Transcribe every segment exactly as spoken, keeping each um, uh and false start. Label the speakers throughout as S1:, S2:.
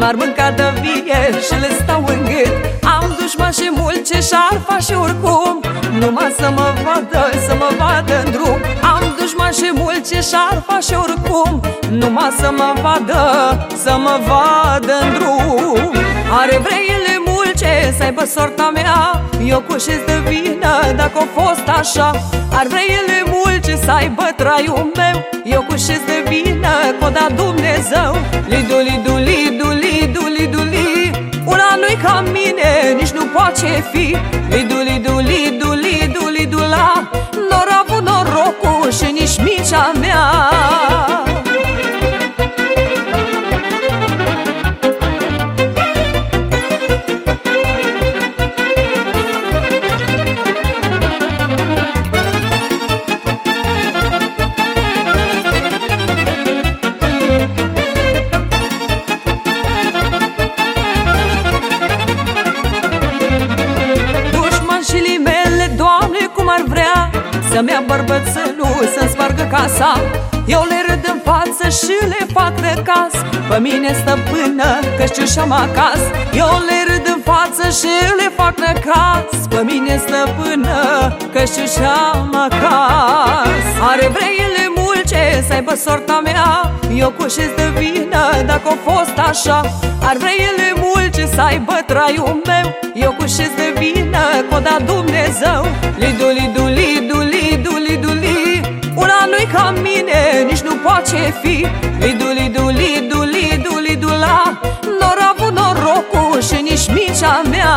S1: m-ar mânca de vie și le stau în gât. Am dușman și mult ce și-ar face oricum, numai să mă vadă, să mă vadă în drum. Am dușman și mult ce și-ar face oricum, numai să mă vadă, să mă vadă în drum. Are vreile mulce să aibă sorta mea, eu cușesc de vină dacă a fost așa. Ar vreile mulce să aibă traiul meu, eu cușesc de vină că-o da Dumnezeu. Lidu, lidu, lidu, lidu, lidu, li, una nu-i ca mine, nici nu poate fi. Lidu, lidu, lidu, lidu, lidu, la, n-or avut norocul și nici micea mea. Să-mi ia bărbățelul, să-mi spargă casa, eu le râd în față și le fac răcas. Pe mine stăpână, că știu și-am acasă. Eu le râd în față și le fac răcas. Pe mine stăpână, că știu și-am acasă. Are vreile mulce să aibă sorta mea, eu cușesc de vină dacă a fost așa. Ar vreile mulce să aibă traiul meu, eu cușesc de vină că-o da Dumnezeu. Lidu, lidu, lidu, lidu, lidu, li, una nu-i ca mine, nici nu poate fi. Lidu, lidu, lidu, lidu, lidu, la, n-or avut norocul și nici micea mea.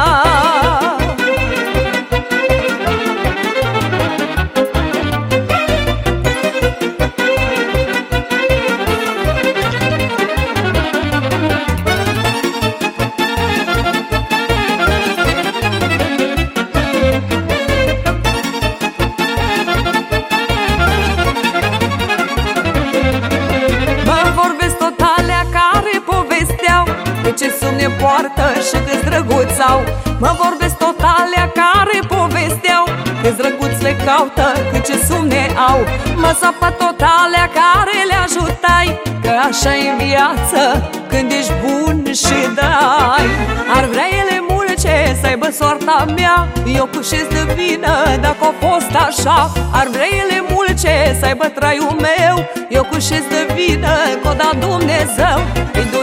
S1: Ce sune poartă și câți drăguți au. Mă vorbesc tot alea care povesteau, câți drăguți le caută, cât ce sune au. Mă sapă tot alea care le ajutai, că așa e în viață când ești bun și dai. Ar vrea ele mulce să aibă soarta mea, eu cușesc de vină dacă a fost așa. Ar vrea ele mulce să aibă traiul meu, eu cușesc de vină că-o da Dumnezeu.